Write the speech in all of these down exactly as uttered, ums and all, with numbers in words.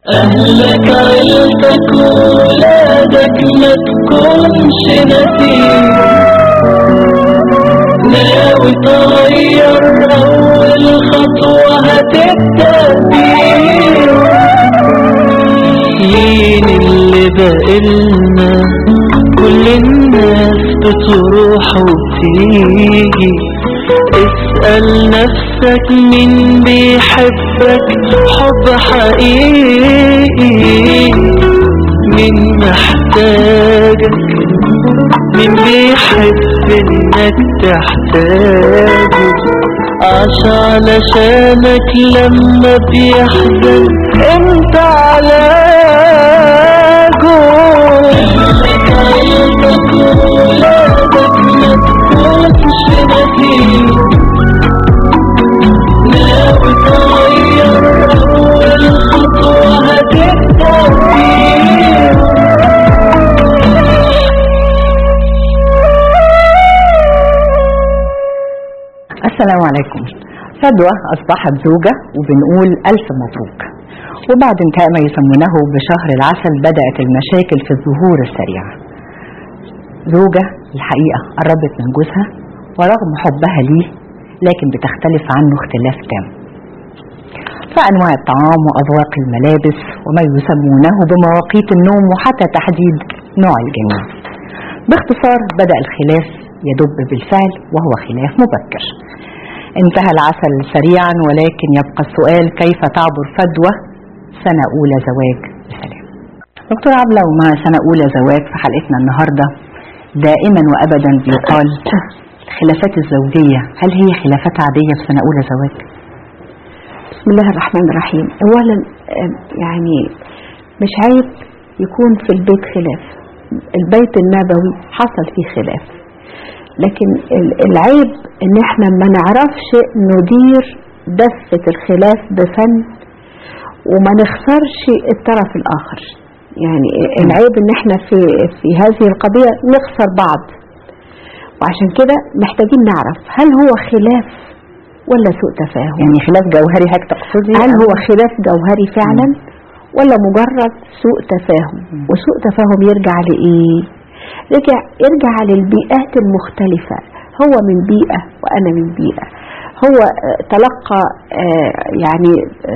أهلك عيلتك ولادك ما تكونش نسيم، ناوي تغير أول خطوة هتبدأ بيه. مين اللي بقلنا كل الناس بتروح وتيجي، اسأل نفسك مين بيحبك حب حقيقي، مين محتاجك مين بيحب انك تحتاجه، عاش علشانك لما بيحزن انت علاجه. اهلك عيلتك ولادك ما تكونش نسيم، ناوي تغير اول خطوة هتبدأ فيها. السلام عليكم. فدوى أصبحت زوجة وبنقول ألف مبروك. وبعد انتهاء ما يسمونه بشهر العسل بدأت المشاكل في الظهور السريع. زوجة الحقيقة قربت من جوزها ورغم حبها ليه لكن بتختلف عنه اختلاف تام فأنواع الطعام وأذواق الملابس وما يسمونه بمواقيت النوم وحتى تحديد نوع الجنين. باختصار بدأ الخلاف يدب بالفعل وهو خلاف مبكر. انتهى العسل سريعا ولكن يبقى السؤال كيف تعبر فدوى سنة أولى زواج بسلام. دكتور عبلة، ومع سنة أولى زواج في حلقتنا النهاردة دائما وأبدا بيقال الخلافات الزوجية هل هي خلافات عادية في سنة أولى زواج؟ بسم الله الرحمن الرحيم. أولا يعني مش عيب يكون في البيت خلاف، البيت النبوي حصل فيه خلاف، لكن العيب ان احنا ما نعرفش ندير دفة الخلاف بفن وما نخسرش الطرف الاخر. يعني العيب ان احنا في في هذه القضية نخسر بعض، وعشان كده محتاجين نعرف هل هو خلاف ولا سوء تفاهم. يعني خلاف جوهري هيك تقصدي؟ هل هو خلاف جوهري فعلا م. ولا مجرد سوء تفاهم؟ م. وسوء تفاهم يرجع لإيه؟ رجع يرجع للبيئات المختلفة، هو من بيئة وأنا من بيئة، هو تلقى يعني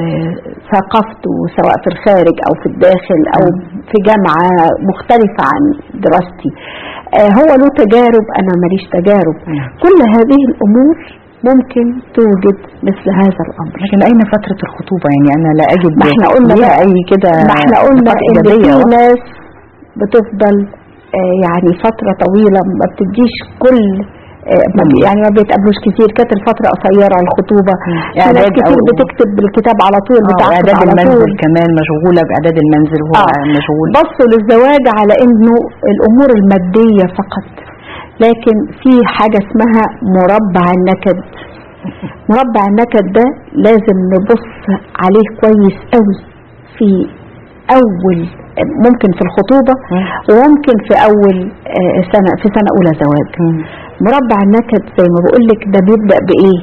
ثقافته سواء في الخارج أو في الداخل أو في جامعة مختلفة عن دراستي، هو له تجارب أنا ماليش تجارب. كل هذه الأمور ممكن توجد مثل هذا الأمر. لكن أين فترة الخطوبة؟ يعني أنا لا أجد ما احنا قلنا أي كده. ما احنا قلنا إن في ناس بتفضل يعني فترة طويلة ما بتديش كل يعني ما بيتقابلوش كتير، كانت الفترة قصيرة الخطوبة، يعني ناس كتير بتكتب بالكتاب على طول، بتعقد إعداد على المنزل طول. كمان مشغولة بإعداد المنزل وهو آه. مشغول. بصوا للزواج على إنه الأمور المادية فقط، لكن في حاجة اسمها مربع النكد. مربع النكد ده لازم نبص عليه كويس قوي في أول، ممكن في الخطوبة وممكن في أول سنة في سنة أولى زواج. مربع النكد زي ما بقولك ده بيبدأ بإيه؟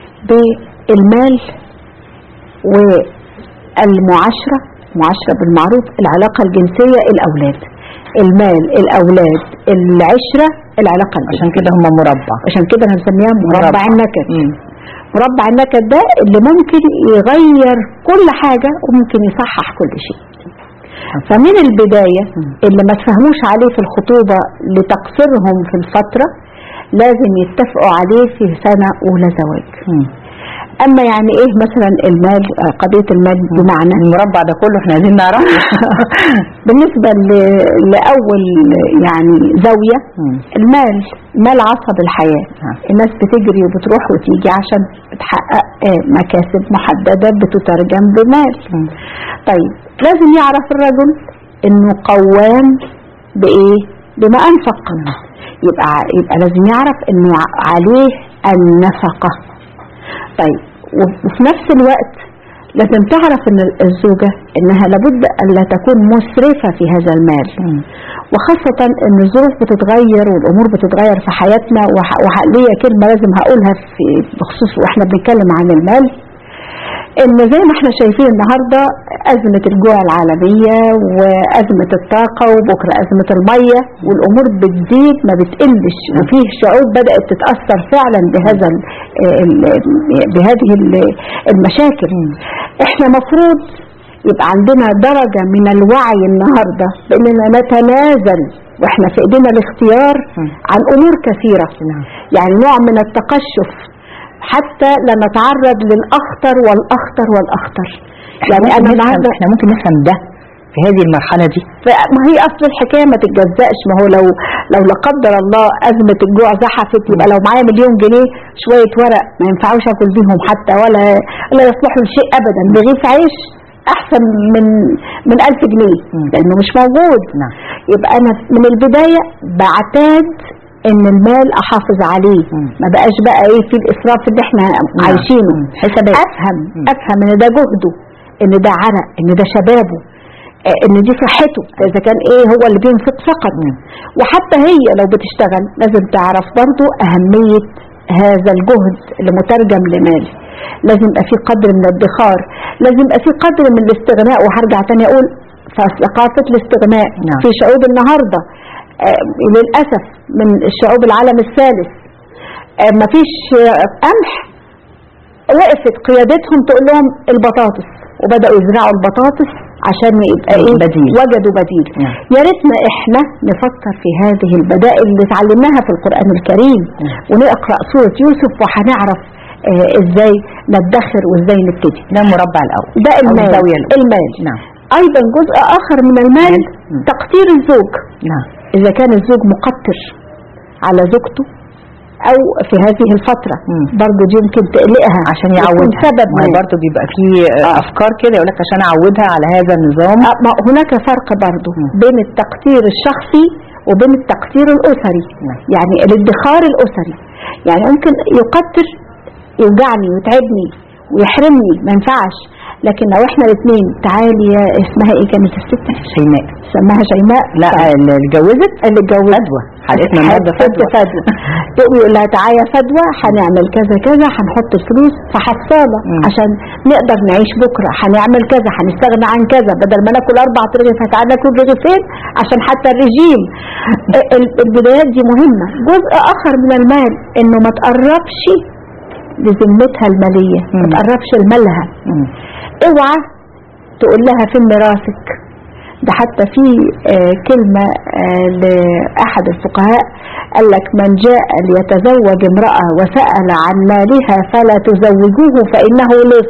بالمال والمعاشرة، معاشرة بالمعروف، العلاقة الجنسية، الأولاد. المال، الأولاد، العشرة، العلاقة الجنسية. عشان كده هم مربع، عشان كده هنسميها مربع, مربع النكد. مم. مربع النكد ده اللي ممكن يغير كل حاجة وممكن يصحح كل شيء. فمن البداية اللي ما تفهموش عليه في الخطوبة لتقصيرهم في الفترة لازم يتفقوا عليه في سنة أولى زواج. أما يعني إيه مثلا المال، قضية المال بمعنى المربع ده كله احنا عايزين نعرف. بالنسبة لأول يعني زاوية، المال مال عصب الحياة. الناس بتجري وبتروح وتيجي عشان تحقق مكاسب محددة بتترجم بمال. طيب لازم يعرف الرجل انه قوام بايه؟ بما انفق. يبقى يبقى لازم يعرف انه عليه النفقة. طيب وفي نفس الوقت لازم تعرف ان الزوجة انها لابد ان لا تكون مسرفة في هذا المال، وخاصة ان الظروف بتتغير والامور بتتغير في حياتنا. وحقيقة كلمة لازم هقولها في بخصوص واحنا بنتكلم عن المال، ان زي ما احنا شايفين النهارده ازمه الجوع العالميه وازمه الطاقه وبكره ازمه الميه والامور بتزيد ما بتقلش، وفيه شعوب بدات تتاثر فعلا بهذا ال ال بهذه ال المشاكل. احنا مفروض يبقى عندنا درجه من الوعي النهارده باننا نتنازل واحنا في ايدينا الاختيار عن امور كثيره، يعني نوع من التقشف حتى لا نتعرض للاخطر والاخطر والاخطر. يعني انا النهارده احنا ممكن نفهم ده في هذه المرحله دي. ما هي اصل الحكايه ما تتجزأش، ما هو لو لو لا قدر الله ازمه الجوع زحفت يبقى لو معايا مليون جنيه شويه ورق ما ينفعوش اكل بيهم حتى ولا لا يصلحوا لشيء ابدا، رغيف عيش احسن من من ألف جنيه لانه مش موجود. نعم. يبقى انا من البدايه بعتاد ان المال احافظ عليه، ما بقاش بقى ايه في الاسراف اللي احنا عايشينه. حسابات. افهم افهم ان ده جهده، ان ده عرق، ان ده شبابه، ان دي صحته اذا كان ايه هو اللي بينفق فقط. وحتى هي لو بتشتغل لازم تعرف برضو اهميه هذا الجهد اللي مترجم لمال. لازم يبقى في قدر من الادخار، لازم يبقى في قدر من الاستغناء. وهرجع تاني اقول فثقافه الاستغناء نعم. في شعوب النهارده آه للاسف من الشعوب العالم الثالث آه مفيش آه قمح، وقفت قيادتهم تقول لهم البطاطس وبداوا يزرعوا البطاطس عشان يبقى ايه بديل. وجدوا بديل. نعم. يا ريتنا احنا نفكر في هذه البدائل اللي اتعلمناها في القرآن الكريم. نعم. ونقرأ سورة يوسف وهنعرف آه ازاي ندخر وازاي نبتدي. ده مربع الاول، ده المال. المال. نعم. ايضا جزء اخر من المال نعم. تقدير الزوج. نعم. اذا كان الزوج مقتر على زوجته او في هذه الفترة برضو دي يمكن تقلقها عشان يعودها. سبب ما برضو بيبقى فيه آه. افكار كده يقول لك عشان اعودها على هذا النظام. آه ما هناك فرق برضو م. بين التقدير الشخصي وبين التقدير الاسري. م. يعني الادخار الاسري يعني ممكن يقدر يوجعني ويتعبني ويحرمني ما ينفعش، لكن لو احنا الاثنين تعالي يا اسمها ايه كانت الست شيماء، سماها شيماء لا اللي اتجوزت اللي اتجوزت فدوى حلقتنا النهارده فدوى فدوى يقول لها تعالي يا فدوى هنعمل كذا كذا، هنحط الفلوس في حصاله عشان نقدر نعيش بكره، هنعمل كذا، هنستغنى عن كذا، بدل ما ناكل اربع رغيف تعالى ناكل رغيفين عشان حتى الرجيم. البدايات دي مهمه. جزء اخر من المال انه ما تقربش لذمتها الماليه، ما تقربش لمالها. اوعى تقول لها فين ميراثك. ده حتى في آه كلمة آه لأحد الفقهاء قال لك من جاء ليتزوج امرأة وسأل عن مالها فلا تزوجوه فإنه لص.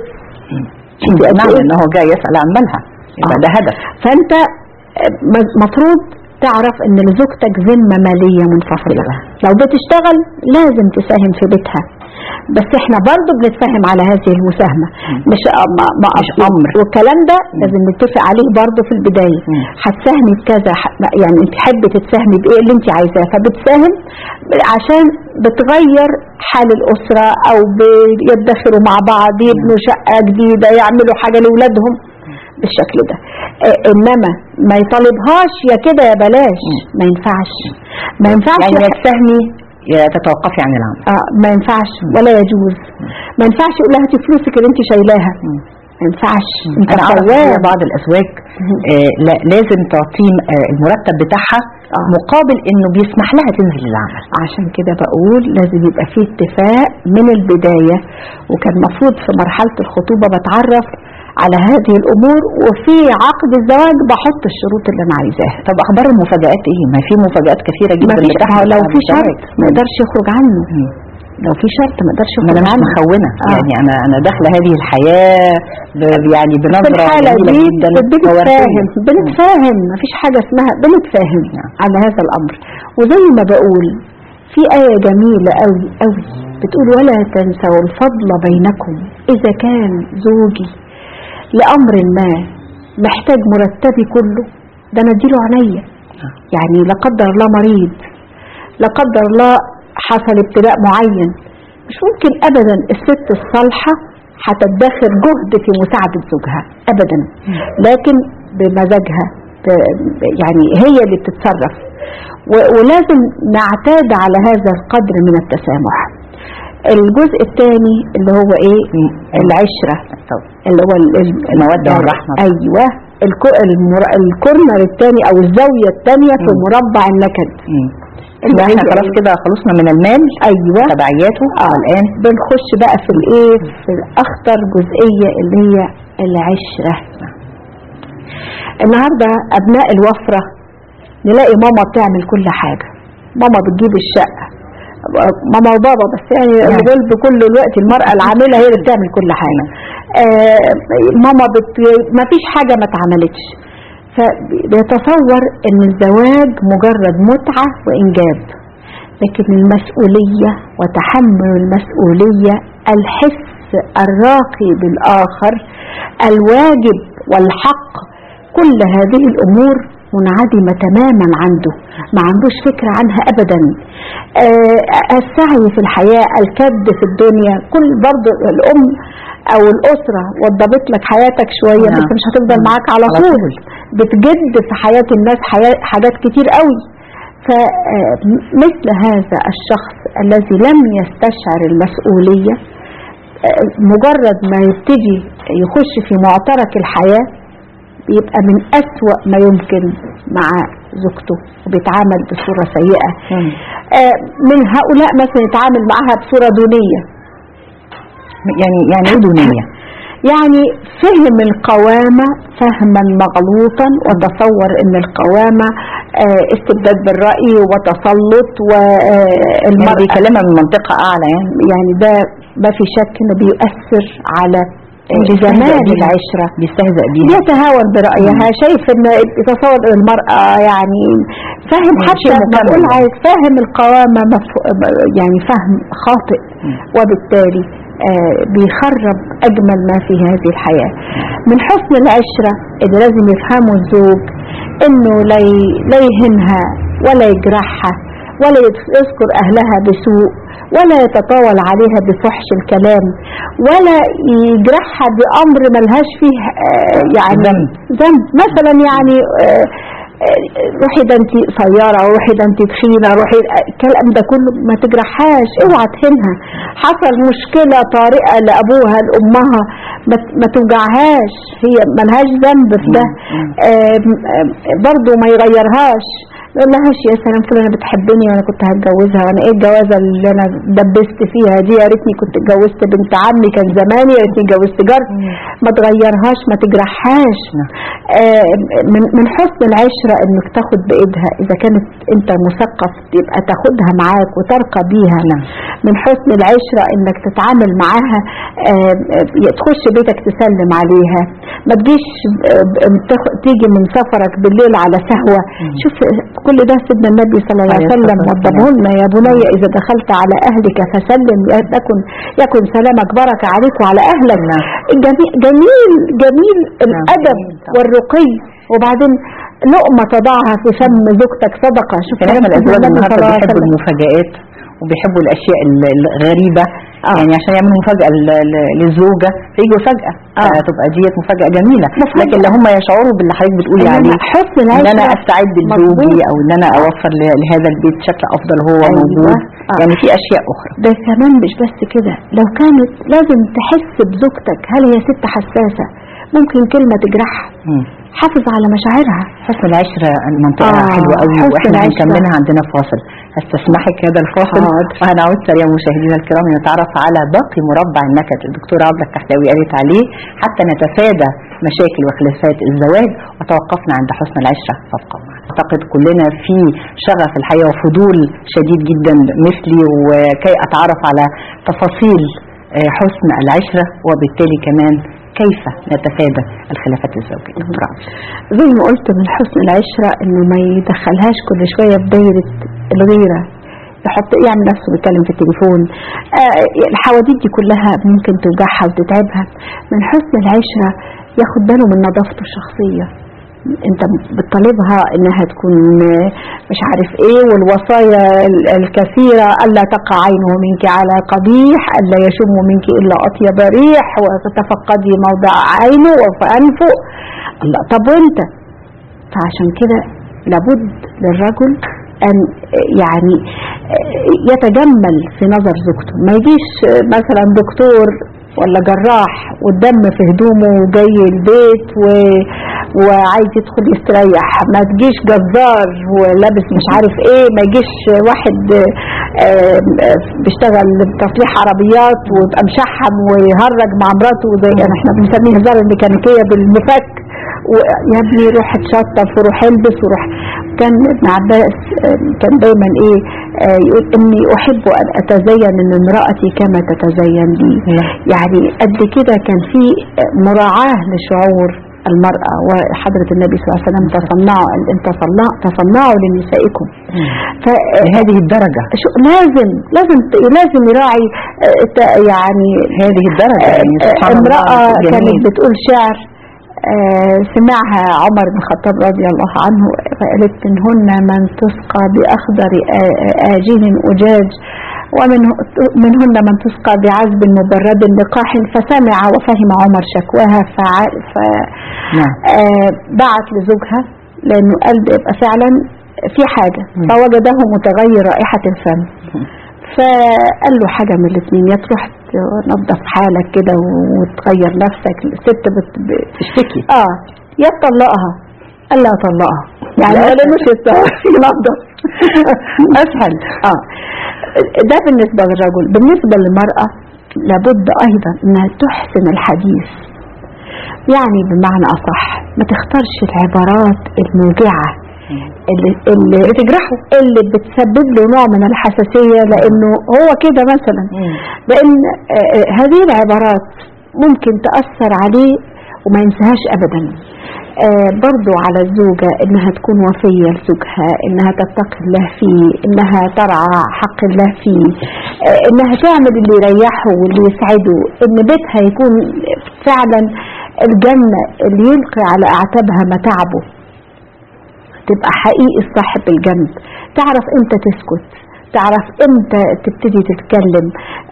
نعم انه جاء يسأل عن مالها يبقى آه. ده هدف. فانت مفروض تعرف ان لزوجتك ذمة مالية منفصلة. لو بتشتغل لازم تساهم في بيتها، بس احنا برضو بنتفاهم على هذه المساهمة، مش ما ما مش امر. والكلام ده لازم نتفق عليه برضو في البداية. هتساهمي بكذا يعني انت حابه تتساهمي بايه اللي انت عايزاه، فبتساهم عشان بتغير حال الاسرة او بيدخروا مع بعض، يبنوا شقة جديدة، يعملوا حاجة لاولادهم بالشكل ده. اه انما ما يطالبهاش يا كده يا بلاش، ما ينفعش ما ينفعش يعني تساهمي يا تتوقفي عن العمل. اه ما ينفعش ولا يجوز. ما ينفعش يقول لها هاتي فلوسك اللي انت شايلاها، ما ينفعش. انت عارفه بعض الازواج آه لا لازم تعطيه آه المرتب بتاعها آه. مقابل انه بيسمح لها تنزل العمل. عشان كده بقول لازم يبقى فيه اتفاق من البدايه، وكان مفروض في مرحله الخطوبه بتعرف على هذه الامور، وفي عقد الزواج بحط الشروط اللي انا عايزاها. طب اخبار المفاجآت ايه؟ ما في مفاجآت كثيره جدا. ما فيش. لو في شرط ما يقدرش يخرج عنه. مم. لو في شرط ما يقدرش يخرج عنه. انا مش مخونه آه. يعني انا انا داخله هذه الحياه يعني بنظره جميله جدا. بنتفاهم بنتفاهم ما فيش حاجه اسمها بنتفاهم يعني. على هذا الامر. وزي ما بقول في آية جميلة قوي قوي بتقول ولا تنسوا الفضل بينكم إذا كان زوجي لأمر ما محتاج مرتبي كله ده انا اديله عينيا. يعني لا قدر الله مريض، لا قدر الله حصل ابتلاء معين، مش ممكن ابدا الست الصالحة هتدخر جهد في مساعدة زوجها ابدا، لكن بمزاجها يعني هي اللي بتتصرف. ولازم نعتاد على هذا القدر من التسامح. الجزء الثاني اللي هو ايه؟ العشرة، اللي هو المودة والرحمة. ايوه، الكورنر الثاني او الزاوية الثانية في مربع النكد. اللي احنا خلاص كده خلصنا من المال. ايوه، تبعياته. اه الان بنخش بقى في الايه، في الاخطر جزئية اللي هي العشرة. النهاردة ابناء الوفرة نلاقي ماما بتعمل كل حاجة، ماما بتجيب الشقة، ماما وبابا، بس يعني الغلب كل الوقت المرأة العاملة هي اللي بتعمل كل حاجة. آه ماما بت... ما فيش حاجة ما اتعملتش. فبيتصور ان الزواج مجرد متعة وانجاب، لكن المسؤولية وتحمل المسؤولية، الحس الراقي بالآخر، الواجب والحق، كل هذه الأمور منعدمة تماما عنده، ما عندوش فكرة عنها أبدا. آه السعي في الحياة، الكد في الدنيا، كل برضو الأم أو الأسرة وضبط لك حياتك شوية، بس مش هتفضل معاك على طول، بتجد في حياة الناس حاجات كتير قوي. فمثل هذا الشخص الذي لم يستشعر المسؤولية، مجرد ما يبتدي يخش في معترك الحياة بيبقى من أسوأ ما يمكن مع زوجته، وبيتعامل بصورة سيئة. من هؤلاء مثلا يتعامل معها بصورة دونية. يعني يعني ايه دونية؟ يعني فهم القوامة فهما مغلوطا، وتصور ان القوامة استبداد بالرأي وتسلط، والمرأة يعني بيكلمها من منطقة اعلى. يعني يعني ده ما في شك انه بيؤثر على جمال العشرة، بيستهزأ بيها، بيتهاون برأيها، شايف ان يتصور ان المرأة يعني فاهم، حتى بقول عايز فاهم القوامة يعني فهم خاطئ، وبالتالي آه بيخرب أجمل ما في هذه الحياة. من حسن العشرة اللي لازم يفهمه الزوج إنه لا يهنها ولا يجرحها ولا يذكر أهلها بسوء ولا يتطاول عليها بفحش الكلام ولا يجرحها بأمر ملهاش فيه آه يعني ذنب. مثلا يعني آه روحي ده انت قصيره، روحي ده انت تخينه، روحي الكلام ده كله ما تجرحهاش، اوعى تهنها. حصل مشكله طارئه لابوها لامها ما توجعهاش، هي ملهاش ذنب في ده. برضو ما يغيرهاش، ما يقولهاش يا سلام فلانه بتحبني وانا كنت هتجوزها، وانا ايه الجوازه اللي انا دبست فيها دي، يا ريتني كنت اتجوزت بنت عمي كان زماني، يا ريتني اتجوزت جارتي. ما تغيرهاش، ما تجرحهاش. من من حسن العشره انك تاخد بايدها، اذا كانت انت مثقف يبقى تاخدها معاك وترقى بيها. من حسن العشره انك تتعامل معاها، تخش بيتك تسلم عليها، ما تجيش تيجي من سفرك بالليل على سهوه. شوف كل ده سيدنا النبي صلى الله عليه وسلم وضبه لنا، يا بني اذا دخلت على اهلك فسلم يكن يكن سلامك بركه عليك وعلى اهلك. جميل جميل, جميل الادب والرقي. وبعدين لقمه تضعها في فم زوجتك صدقه. شوف كلام الازواج النهارده بيحبوا المفاجآت وبيحبوا الاشياء الغريبه. آه. يعني عشان يعملوا مفاجأة للزوجة فيجوا فجأة آه. تبقى ديت مفاجأة جميلة مفاجأة. لكن لو هم يشعروا باللي حضرتك بتقولي عليه، ان انا استعد لزوجي او ان انا اوفر لهذا البيت شكل افضل هو أيوة. موجود. آه. يعني في اشياء اخرى. ده كمان مش بس كده، لو كانت لازم تحس بزوجتك، هل هي ست حساسة ممكن كلمة تجرحها، حافظ على مشاعرها. حسن العشرة المنطقة آه. حلوة قوي، واحنا هنكملها عندنا فاصل. هستسمحك هذا الفاصل وهنعود سريعا مشاهدينا الكرام نتعرف على باقي مربع النكد الدكتورة عبلة الكحلاوي قالت عليه حتى نتفادى مشاكل وخلافات الزواج. وتوقفنا عند حسن العشرة. فابقوا معنا. اعتقد كلنا في شغف الحياة وفضول شديد جدا مثلي، وكي اتعرف على تفاصيل حسن العشرة وبالتالي كمان كيف نتفادى الخلافات الزوجية. زي ما قلت من حسن العشرة انه ما يدخلهاش كل شوية في دايرة الغيرة، يحط يعني نفسه بيتكلم في التليفون. آه الحواديت دي كلها ممكن توجعها وتتعبها. من حسن العشرة ياخد باله من نظافته الشخصية. انت بتطالبها انها تكون مش عارف ايه، والوصايا الكثيرة الا تقع عينه منك على قبيح، الا يشم منك الا اطيب ريح، وتتفقدي موضع عينه وفأنفه. الله، طب وانت؟ فعشان كده لابد للرجل ان يعني يتجمل في نظر زوجته. ما يجيش مثلا دكتور ولا جراح والدم في هدومه وجاي البيت و... وعايز يدخل يستريح. ما تجيش جزار ولابس مش عارف ايه. ما يجيش واحد بيشتغل تصليح عربيات ويبقى مشحم ويهرج مع مراته زي يعني احنا بنسميه هزار الميكانيكيه بالمفك. ويا ابني روح اتشطف وروح البس وروح. كان ابن عباس كان دايما ايه يقول اني احب ان اتزين ان امرأتي كما تتزين لي. يعني قد كده كان في مراعاة لشعور المرأة. وحضرة النبي صلى الله عليه وسلم تصنعوا ان تصنعوا لنسائكم. فهذه الدرجة لازم لازم لازم يراعي يعني هذه الدرجة. يعني امرأة كانت بتقول شعر آه سمعها عمر بن الخطاب رضي الله عنه فقالت منهن من تسقى بأخضر آجين أجاج ومن منهن من تسقى بعذب مبرد لقاح. فسمع وفهم عمر شكواها ف آه بعت لزوجها لأنه قال يبقى فعلا في حاجة. فوجده متغير رائحة الفم فقال له حاجة من الاثنين يا تروح تنظف حالك كده وتغير نفسك. الست بتشتكي اه يا تطلقها. قال لا طلقها يعني ولا مش ينظف اسهل. اه ده بالنسبة للرجل. بالنسبة للمرأة لابد ايضا انها تحسن الحديث. يعني بمعنى اصح ما تختارش العبارات الموجعة اللي اللي بتجرحه اللي بتسبب له نوع من الحساسية لانه هو كده مثلا. لان هذه العبارات ممكن تأثر عليه وما ينساهاش ابدا. برضو على الزوجة انها تكون وفية لزوجها انها تتقي الله فيه انها ترعى حق الله فيه انها تعمل اللي يريحه واللي يسعده ان بيتها يكون فعلا الجنة اللي يلقي على اعتابها متاعبه. تبقى حقيقي صاحب الجنب. تعرف امتى تسكت تعرف امتى تبتدي تتكلم.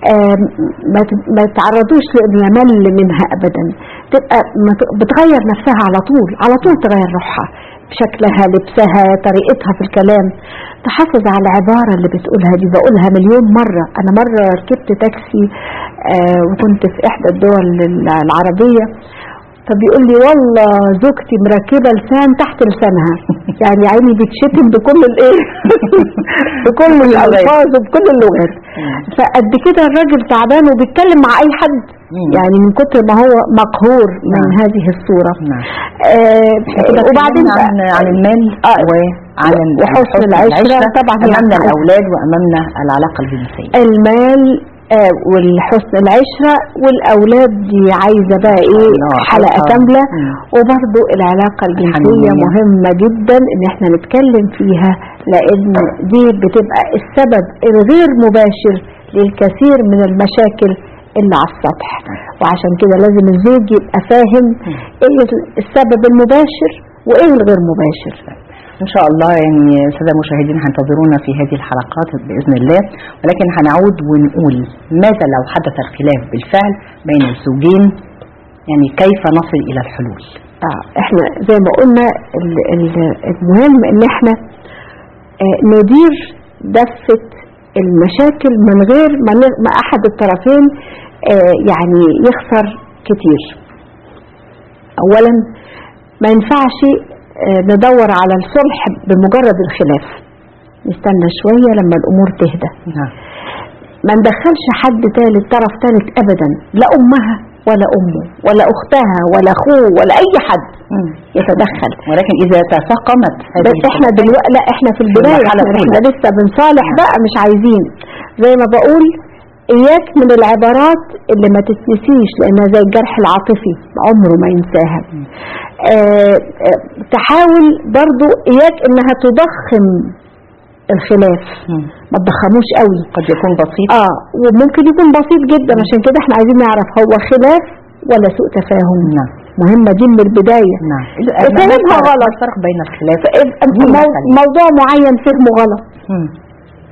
ما تعرضوش لانه يمل منها ابدا. تبقى بتغير نفسها على طول على طول تغير روحها شكلها لبسها طريقتها في الكلام. تحافظ على العبارة اللي بتقولها دي. بقولها مليون مرة. انا مرة ركبت تاكسي وكنت في احدى الدول العربية فبيقول لي والله زوجتي مركبة لسان تحت لسانها. يعني عيني بتشتم بكل الايه بكل الالفاظ وبكل اللغات. فقد كده الراجل تعبان وبيتكلم مع اي حد يعني من كتر ما هو مقهور من هذه الصورة. آه وبعدين عن, عن المال آه وعن وحسن العشرة طبعا امامنا الاولاد وامامنا العلاقة الجنسية. المال آه والحسن العشرة والأولاد دي عايزة بقى ايه حلقة كاملة. وبرضو العلاقة الجنسية مهمة جدا ان احنا نتكلم فيها لان دي بتبقى السبب الغير مباشر للكثير من المشاكل اللي على السطح. وعشان كده لازم الزوج يبقى فاهم ايه السبب المباشر وايه الغير مباشر. ان شاء الله يعني سادة المشاهدين هنتظرونا في هذه الحلقات باذن الله. ولكن هنعود ونقول ماذا لو حدث الخلاف بالفعل بين الزوجين يعني كيف نصل الى الحلول. اه احنا زي ما قلنا المهم ان احنا اه ندير دفة المشاكل من غير ما احد الطرفين اه يعني يخسر كتير. اولا ما ينفعش ندور على الصلح بمجرد الخلاف. نستنى شوية لما الأمور تهدى. ما ندخلش حد ثالث طرف ثالث أبدا. لا أمها ولا أمه ولا أختها ولا أخوه ولا أي حد يتدخل. ولكن إذا تفاقمت احنا دلوقتي لا احنا في البداية احنا, احنا لسه بنصالح بقى مش عايزين. زي ما بقول إياك من العبارات اللي ما تتنسيش لأنها زي الجرح العاطفي عمره ما ينساها. آه آه تحاول برضو إياك إنها تضخم الخلاف. ما تضخموش قوي. قد يكون بسيط آه وممكن يكون بسيط جدا. عشان كده احنا عايزين نعرف هو خلاف ولا سوء تفاهم. نعم. مهمة دي من البداية. نعم. فهمها غلط. الفرق بين الخلاف موضوع معين فهمه غلط.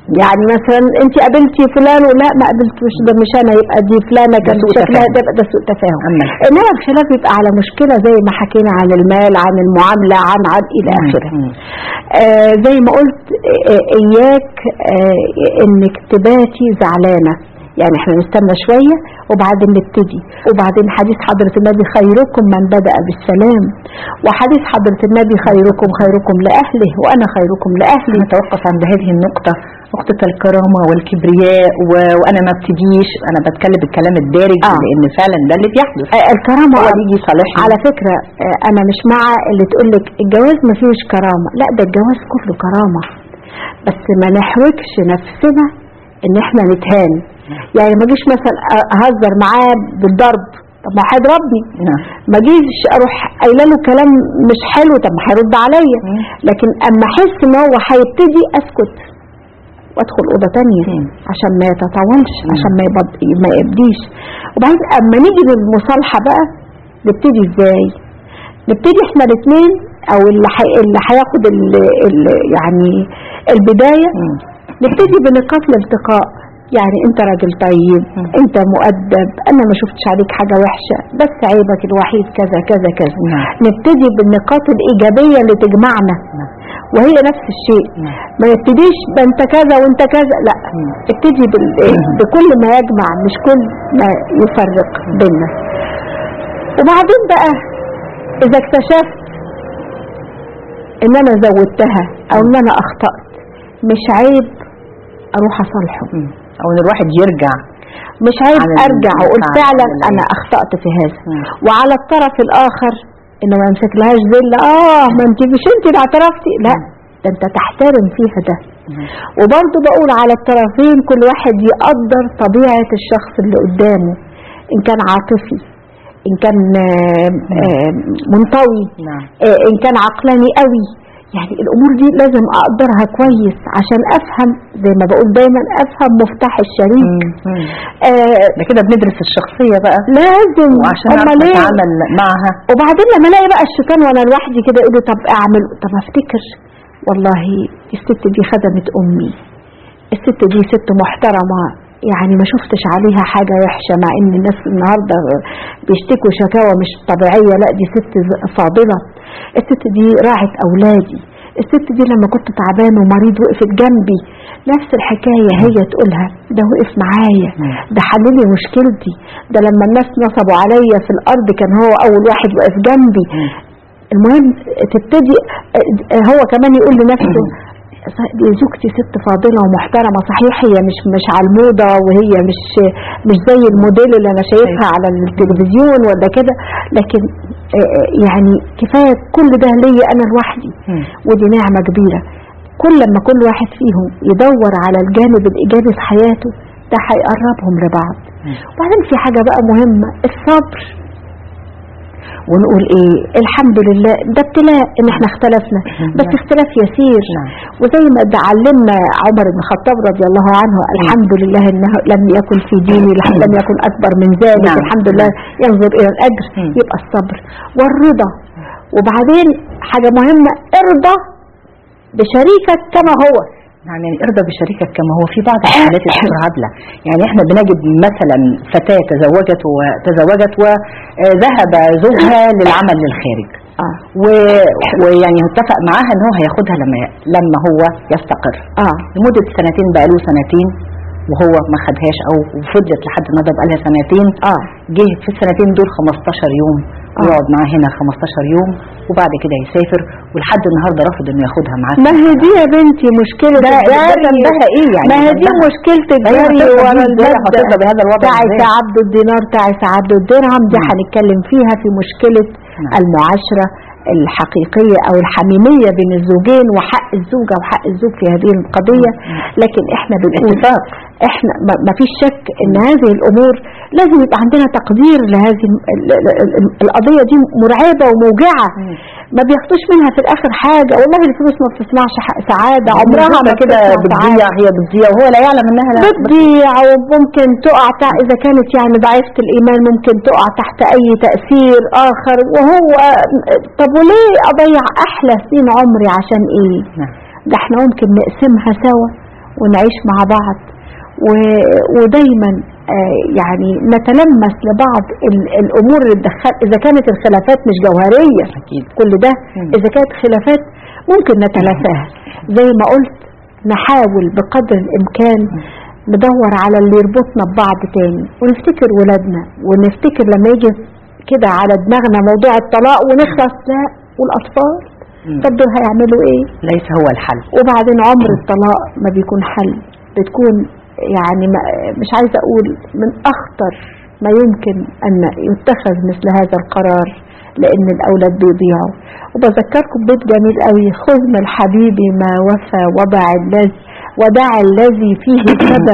يعني مثلا انت قابلتي فلان ولا ما قابلتوش، ده مش انا، يبقى دي فلانه كان شكلها ده، ده سوء تفاهم. انما الخلاف يبقى على مشكله زي ما حكينا عن المال، عن المعامله، عن عن الى اخره. آه زي ما قلت آه اياك آه انك تباتي زعلانه، يعني احنا نستنى شوية وبعدين نبتدي. وبعدين حديث حضرة النبي خيركم من بدأ بالسلام، وحديث حضرة النبي خيركم خيركم لأهله وأنا خيركم لأهلي. نتوقف عند هذه النقطة نقطة الكرامة والكبرياء و... وأنا ما ابتديش، أنا بتكلم الكلام الدارج آه. لأن فعلا ده اللي بيحدث. آه الكرامة هو يجي صالحني. على فكرة آه أنا مش مع اللي تقولك الجواز ما فيهوش كرامة، لا ده الجواز كله كرامة، بس ما نحوكش نفسنا ان احنا نتهان. يعني ما جيش مثلا اهزر معاه بالضرب، طب ما هيضربني. ما جيش اروح قايله له كلام مش حلو، طب ما هيرد عليا. لكن اما احس ان هو هيبتدي اسكت وادخل اوضه ثانيه عشان ما يتطاولش، عشان ما يبض... ما يبديش. وبعدين اما نيجي للمصالحه بقى نبتدي ازاي؟ نبتدي احنا الاثنين او اللي حي... اللي هياخد ال... ال... يعني البدايه، نبتدي بنقاط الالتقاء. يعني انت راجل طيب، انت مؤدب، انا ما شفتش عليك حاجة وحشة، بس عيبك الوحيد كذا كذا كذا. نبتدي بالنقاط الايجابية اللي تجمعنا، وهي نفس الشيء. ما نبتديش ده انت كذا وانت كذا، لا، ابتدي بكل ما يجمع مش كل ما يفرق بيننا. وبعدين بقى اذا اكتشفت ان انا زودتها او ان انا اخطأت، مش عيب اروح اصالحه، او ان الواحد يرجع. مش عيب ارجع واقول فعلا انا اخطأت في هذا. وعلى الطرف الاخر انه ما يمسكلهاش ذله، اه ما انت مش انت اللي اعترفتي، لا ده انت تحترم فيها ده. وبرضه بقول على الطرفين كل واحد يقدر طبيعة الشخص اللي قدامه، ان كان عاطفي، ان كان منطوي، ان كان عقلاني قوي. يعني الامور دي لازم اقدرها كويس عشان افهم، زي ما بقول دايما افهم مفتاح الشريك. آه ده كده بندرس الشخصية بقى لازم وعشان اتعامل معها. وبعدين لما الاقي بقى الشيطان وانا لوحدي كده يقول لي طب اعمل، طب افتكر والله الست دي خدمت امي، الست دي ست محترمة، يعني ما شفتش عليها حاجة وحشة، مع ان الناس النهاردة بيشتكوا شكاوى مش طبيعية، لا دي ست فاضلة، الست دي راعت اولادي، الست دي لما كنت تعبان ومريض وقفت جنبي. نفس الحكاية هي تقولها، ده وقف معايا، ده حللي مشكلتي، ده لما الناس نصبوا عليا في الارض كان هو اول واحد وقف جنبي. المهم تبتدي هو كمان يقول لنفسه دي زوجتي ست فاضلة ومحترمة، صحيح هي مش مش على الموضة، وهي مش مش زي الموديل اللي انا شايفها على التلفزيون ولا كده، لكن يعني كفاية كل ده ليا انا لوحدي، ودي نعمة كبيرة. كل ما كل واحد فيهم يدور على الجانب الايجابي في حياته ده هيقربهم لبعض. وبعدين في حاجة بقى مهمة، الصبر. ونقول ايه الحمد لله ده ابتلاء ان احنا اختلفنا، بس اختلاف يسير. وزي ما ده علمنا عمر بن الخطاب رضي الله عنه، الحمد لله انه لم يكن في ديني لم يكن اكبر من ذلك، الحمد لله ينظر الى الاجر. يبقى الصبر والرضا. وبعدين حاجة مهمة، ارضى بشريكك كما هو، يعني ارضى بشريكك كما هو. في بعض الحالات الدكتور عادلة، يعني احنا بنجد مثلا فتاة تزوجت وتزوجت وذهب زوجها للعمل للخارج، آه. ويعني اتفق معاها ان هو هياخدها لما لما هو يستقر، اه لمدة سنتين، بقى له سنتين وهو ما خدهاش، او فضلت لحد النهارده بقى لها سنتين. اه جه في السنتين دول خمستاشر يوم يقعد معاه هنا خمستاشر يوم، وبعد كده يسافر، ولحد النهارده رافض انه ياخدها معاه. ما هي دي يا بنتي مشكلة الجري، ايه يعني؟ ما هي دي مشكلة الجري ورا المادة تعس عبد الدينار تعس عبد الدرهم. دي هنتكلم فيها في مشكلة نعم. المعاشرة الحقيقية او الحميمية بين الزوجين، وحق الزوجة وحق الزوج في هذه القضية. لكن احنا بنقول احنا ما فيش شك ان هذه الامور لازم يبقى عندنا تقدير لهذه القضية دي، مرعبة وموجعة، ما بياخدوش منها في الاخر حاجة. والله الفلوس ما بتصنعش سعادة، عمرها ما كده بتضيع، هي بتضيع وهو لا يعلم انها لا بتضيع، وممكن تقع اذا كانت يعني ضعيفة الايمان ممكن تقع تحت اي تأثير اخر. وهو طب وليه اضيع احلى سنين عمري عشان ايه؟ ده احنا ممكن نقسمها سوا ونعيش مع بعض و... ودايما آه يعني نتلمس لبعض ال... الامور اللي تدخل اذا كانت الخلافات مش جوهريه أكيد. كل ده اذا كانت خلافات ممكن نتلافاها زي ما قلت، نحاول بقدر الامكان ندور على اللي يربطنا ببعض تاني ونفتكر ولادنا ونفتكر لما يجي كده على دماغنا موضوع الطلاق ونخلص لا والاطفال طب دول هيعملوا ايه؟ ليس هو الحل. وبعدين عمر الطلاق ما بيكون حل، بتكون يعني مش عايزة اقول من اخطر ما يمكن ان يتخذ مثل هذا القرار لان الاولاد بيضيعوا. وبذكركم بيت جميل قوي، خذ من حبيبي ما وفى وضع الذي ودع الذي فيه كدر،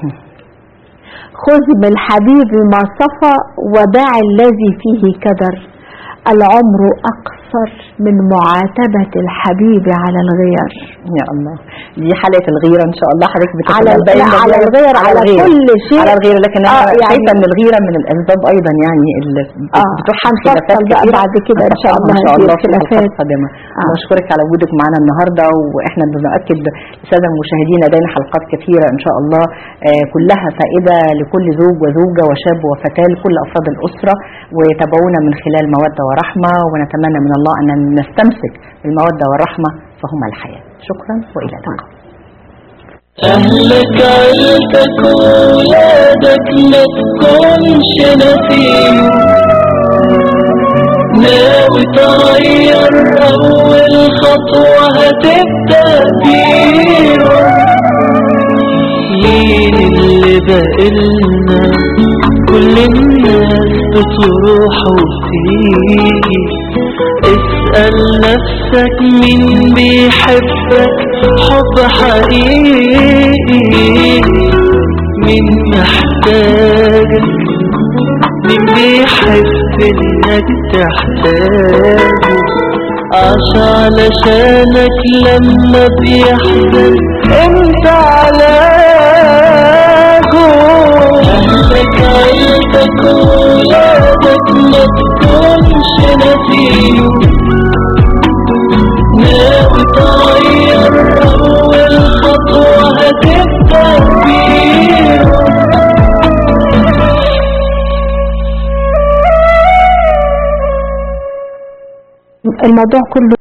خذ من حبيبي ما صفى ودع الذي فيه كدر، العمر أقصر من معاتبة الحبيب على الغير. يا الله، دي حلقة الغيرة إن شاء الله حضرتك بتتكلم على لا على الغير على, على كل شيء على الغير، لكن أنا آه يعني شايفة إن الغيرة من الأسباب أيضا يعني اللي بتحصل خلافات بقى بعد كده إن شاء الله. إن شاء الله في الحلقات القادمة. آه. بشكرك على وجودك معنا النهاردة، وإحنا بنؤكد للسادة المشاهدين لدينا حلقات كثيرة إن شاء الله آه كلها فائدة لكل زوج وزوجة وشاب وفتاة لكل أفراد الأسرة، وتابعونا من خلال مودة ورحمة، ونتمنى من الله أن نستمسك بالمودة والرحمة فهما الحياة. شكرا وإلى اللقاء. أهلك عيلتك وولادك ما تكونش نسيم، ناوي تغير أول خطوة هتبدأ بيهم، مين اللي بقلنا كل الناس بتروح وتيجي، اسأل نفسك مين بيحبك حب حقيقي، مين محتاجك مين بيحب انك تحتاجه، عاش علشانك لما بيحزن انت علاجه. أهلك عيلتك وولادك ما تكونش نسيم، ناوي تغير أول خطوة هتبدأ بيهم. الموضوع كله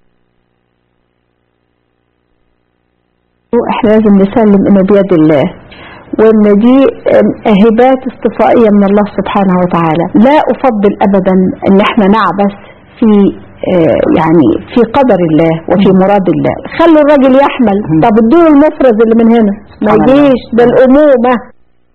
احنا لازم نسلم انه بيد الله، وان دي هبات استفائية من الله سبحانه وتعالى. لا افضل ابدا ان احنا نعبث في يعني في قدر الله وفي مراد الله. خلوا الراجل يحمل، طب ادوا المفرز اللي من هنا ما يجيش، ده الامومة